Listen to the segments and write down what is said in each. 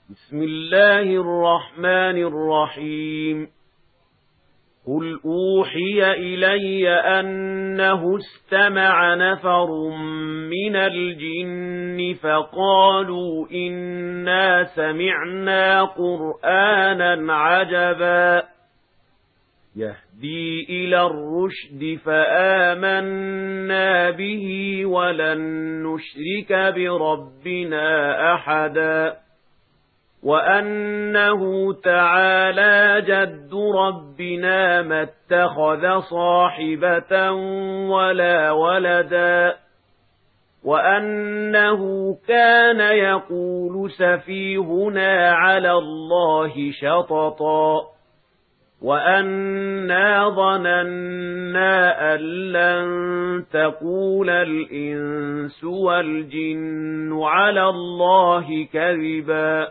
بسم الله الرحمن الرحيم قل أوحي إلي أنه استمع نفر من الجن فقالوا إنا سمعنا قرآنا عجبا يهدي إلى الرشد فآمنا به ولن نشرك بربنا أحدا وأنه تعالى جد ربنا ما اتخذ صاحبة ولا ولدا وأنه كان يقول سفيهنا على الله شططا وأنا ظننا أن لن تقول الإنس والجن على الله كذبا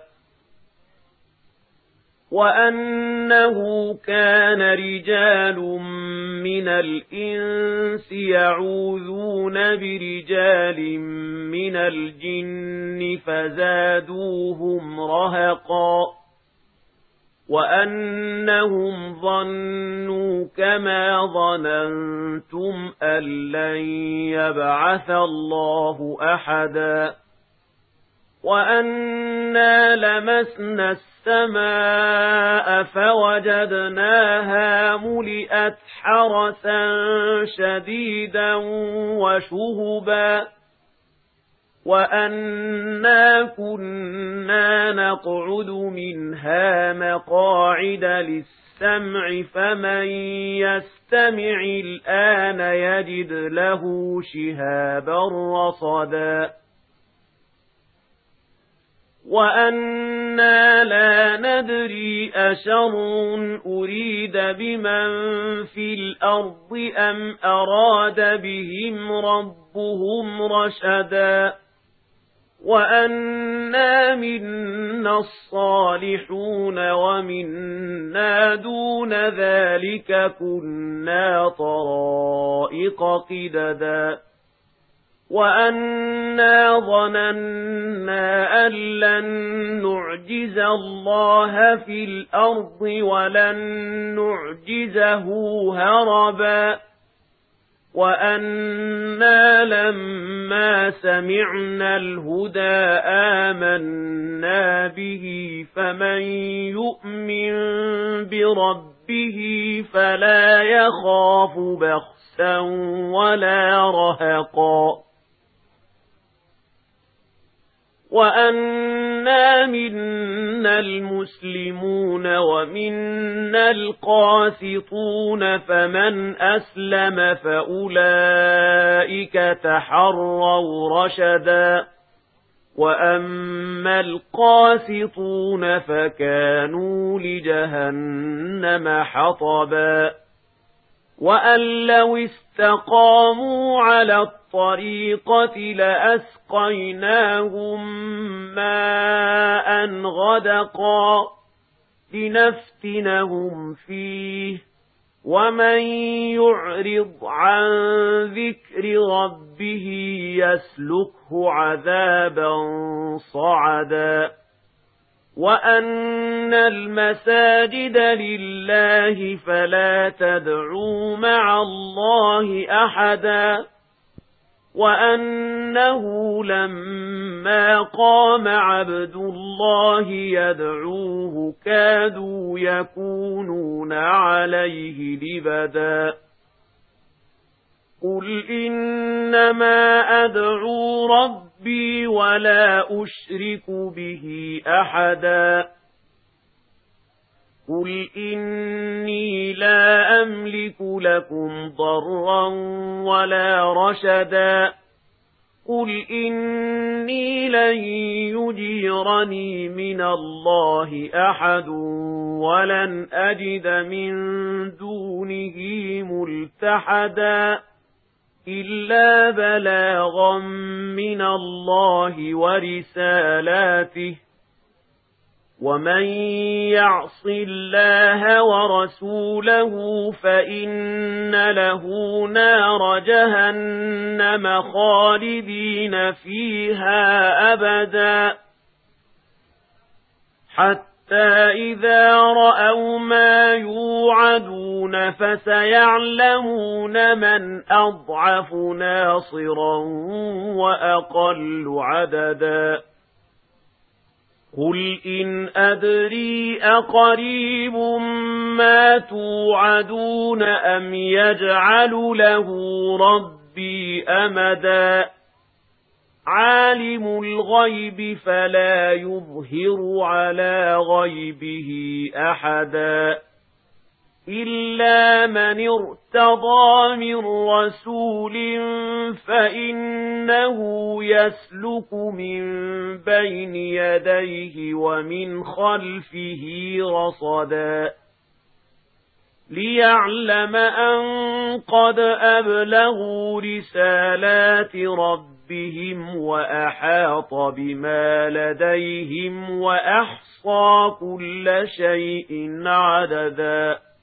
وأنه كان رجال من الإنس يعوذون برجال من الجن فزادوهم رهقا وأنهم ظنوا كما ظننتم أن لن يبعث الله أحدا وأنا لمسنا السماء فوجدناها ملئت حرسا شديدا وشهبا وأنا كنا نقعد منها مقاعد للسمع فمن يستمع الآن يجد له شهابا رصدا وأنا لا ندري أشر أريد بمن في الأرض أم أراد بهم ربهم رشدا وأنا منا الصالحون ومنا دون ذلك كنا طرائق قددا وأنا ظننا أن لن نعجز الله في الأرض ولن نعجزه هربا وأنا لما سمعنا الهدى آمنا به فمن يؤمن بربه فلا يخاف بخسا ولا رهقا وأنا منا المسلمون ومنا القاسطون فمن أسلم فأولئك تحروا رشدا وأما القاسطون فكانوا لجهنم حطبا وأن لو استقاموا على الطريقة لأسقيناهم ماء غدقا لنفتنهم فيه ومن يعرض عن ذكر ربه يسلكه عذابا صعدا وأن المساجد لله فلا تدعوا مع الله أحدا وأنه لما قام عبد الله يدعوه كادوا يكونون عليه لبدا قل إنما أدعو ربي ولا أشرك به أحدا قل إني لا أملك لكم ضرا ولا رشدا قل إني لن يجيرني من الله أحد ولن أجد من دونه ملتحدا إلا بلاغا من الله ورسالاته ومن يعص الله ورسوله فإن له نار جهنم خالدين فيها أبدا حتى إذا رأوا ما يوعدون فسيعلمون من أضعف ناصرا وأقل عددا قل إن أدري أقريب ما توعدون أم يجعل له ربي أمدا عالم الغيب فلا يظهر على غيبه أحدا إلا من ارتضى من رسول فإنه يسلك من بين يديه ومن خلفه رصدا ليعلم أن قد أبلغوا رسالات ربهم وأحاط بما لديهم وأحصى كل شيء عددا